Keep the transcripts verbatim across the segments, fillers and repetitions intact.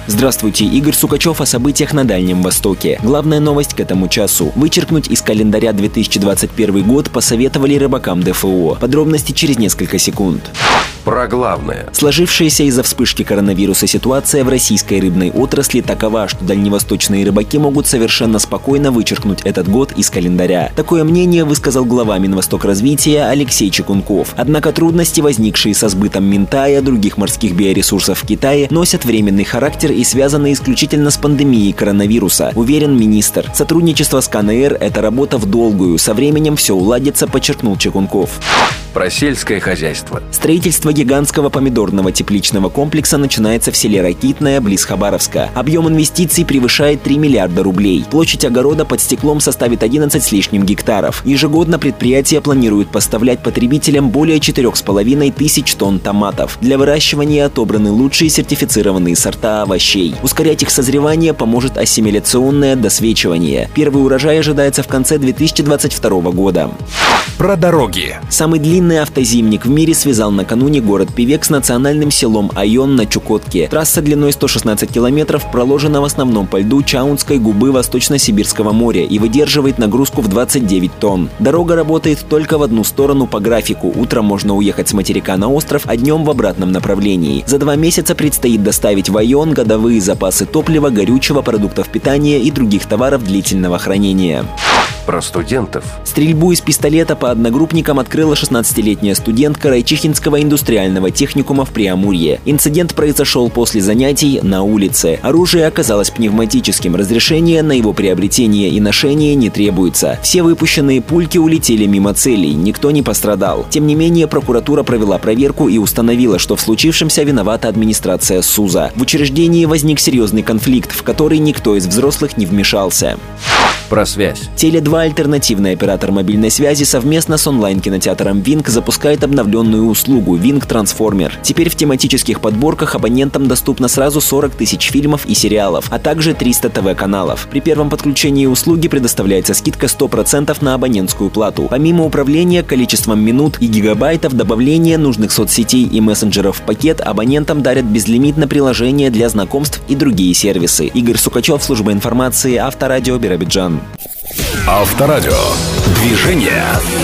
Здравствуйте, Игорь Сукачев о событиях на Дальнем Востоке. Главная новость к этому часу. Вычеркнуть из календаря две тысячи двадцать первый год посоветовали рыбакам ДФО. Подробности через несколько секунд. Про главное. Сложившаяся из-за вспышки коронавируса ситуация в российской рыбной отрасли такова, что дальневосточные рыбаки могут совершенно спокойно вычеркнуть этот год из календаря. Такое мнение высказал глава Минвостокразвития Алексей Чекунков. Однако трудности, возникшие со сбытом минтая и других морских биоресурсов в Китае, носят временный характер и связаны исключительно с пандемией коронавируса, уверен министр. Сотрудничество с КНР – это работа в долгую. Со временем все уладится, подчеркнул Чекунков. Про сельское хозяйство. Строительство гигантского помидорного тепличного комплекса начинается в селе Ракитное, близ Хабаровска. Объем инвестиций превышает три миллиарда рублей. Площадь огорода под стеклом составит одиннадцать с лишним гектаров. Ежегодно предприятие планирует поставлять потребителям более четырёх с половиной тысяч тонн томатов. Для выращивания отобраны лучшие сертифицированные сорта овощей. Ускорять их созревание поможет ассимиляционное досвечивание. Первый урожай ожидается в конце две тысячи двадцать второго года. Про дороги. Самый длинный автозимник в мире связал накануне город Певек с национальным селом Айон на Чукотке. Трасса длиной сто шестнадцать километров проложена в основном по льду Чаунской губы Восточно-Сибирского моря и выдерживает нагрузку в двадцать девять тонн. Дорога работает только в одну сторону по графику. Утром можно уехать с материка на остров, а днем в обратном направлении. За два месяца предстоит доставить в Айон годовые запасы топлива, горючего, продуктов питания и других товаров длительного хранения. Про студентов. Стрельбу из пистолета по одногруппникам открыла шестнадцатилетняя студентка Райчихинского индустриального техникума в Преамурье. Инцидент произошел после занятий на улице. Оружие оказалось пневматическим. Разрешения на его приобретение и ношение не требуется. Все выпущенные пульки улетели мимо целей. Никто не пострадал. Тем не менее, прокуратура провела проверку и установила, что в случившемся виновата администрация СУЗа. В учреждении возник серьезный конфликт, в который никто из взрослых не вмешался. Про связь. Теле два, альтернативный оператор мобильной связи, совместно с онлайн-кинотеатром Винк запускает обновленную услугу Винк Трансформер. Теперь в тематических подборках абонентам доступно сразу сорок тысяч фильмов и сериалов, а также триста ТВ-каналов. При первом подключении услуги предоставляется скидка сто процентов на абонентскую плату. Помимо управления количеством минут и гигабайтов, добавления нужных соцсетей и мессенджеров в пакет абонентам дарят безлимитное приложение для знакомств и другие сервисы. Игорь Сукачев, служба информации, Авторадио, Биробиджан. Авторадио. Движение.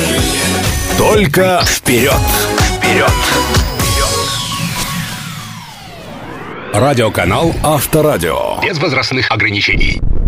Только вперед. Вперед. Радиоканал Авторадио. Без возрастных ограничений.